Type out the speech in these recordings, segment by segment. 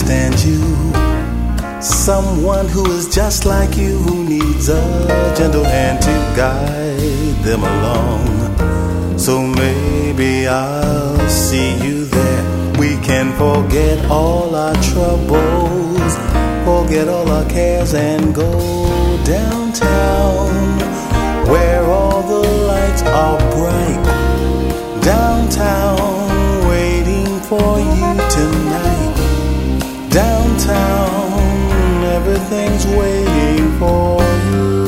understand you. Someone who is just like you, who needs a gentle hand to guide them along. So maybe I'll see you there. We can forget all our troubles, forget all our cares, and go downtown, where all the lights are bright. Downtown, waiting for you tonight. Downtown, everything's waiting for you.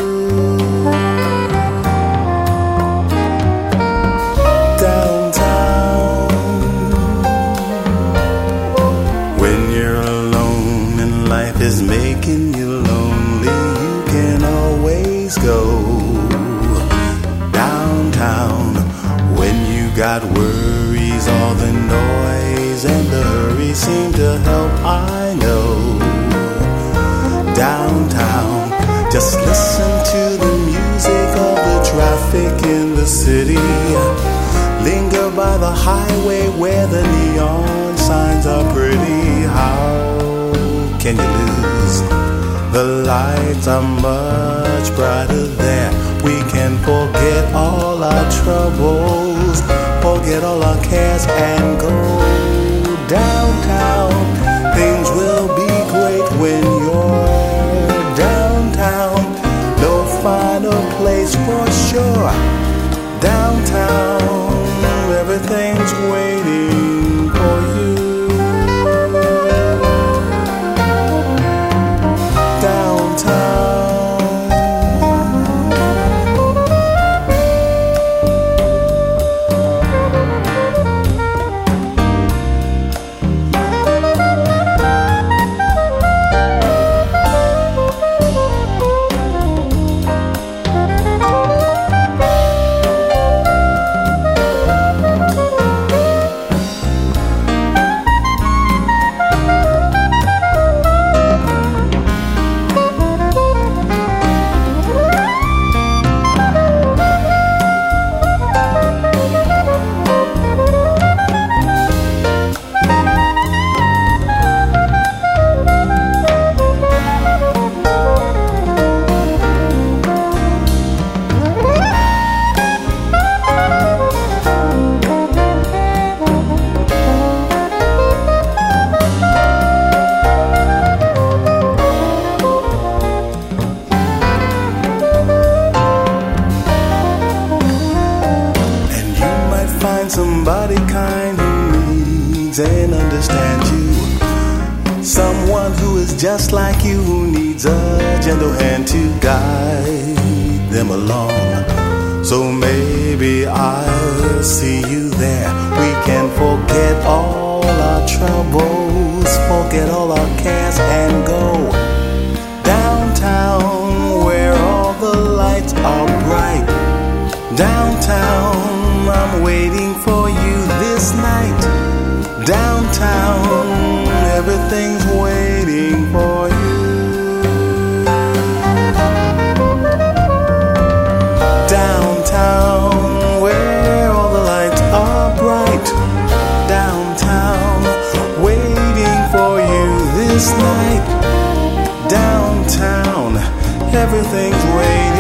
Downtown, when you're alone and life is making you lonely, you can always go downtown. When you got worries, all the noise and the hurry seem to help, I know. Downtown, just listen to the music of the traffic in the city. Linger by the highway where the neon signs are pretty. How can you lose? The lights are much brighter there. We can forget all our troubles, forget all our cares, and go downtown. Things will be great when you're downtown. No finer place for sure. Downtown, everything's waiting for you. Somebody kind who needs and understands you. Someone who is just like you, who needs a gentle hand to guide them along. So maybe I'll see you there. We can forget all our troubles, forget all our cares, and go downtown, where all the lights are bright. Downtown, I'm waiting for you this night. Downtown, everything's waiting for you. Downtown, where all the lights are bright. Downtown, waiting for you this night. Downtown, everything's waiting.